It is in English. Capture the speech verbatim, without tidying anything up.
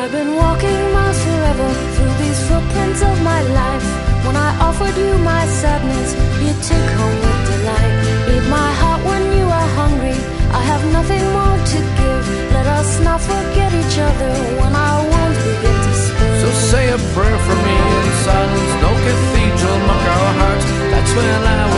I've been walking miles forever through these footprints of my life. When I offered you my sadness, you took home with delight. Eat my heart when you are hungry, I have nothing more to give. Let us not forget each other when our wounds begin to spill. So say a prayer for me in silence. No cathedral mark our hearts. That's when I will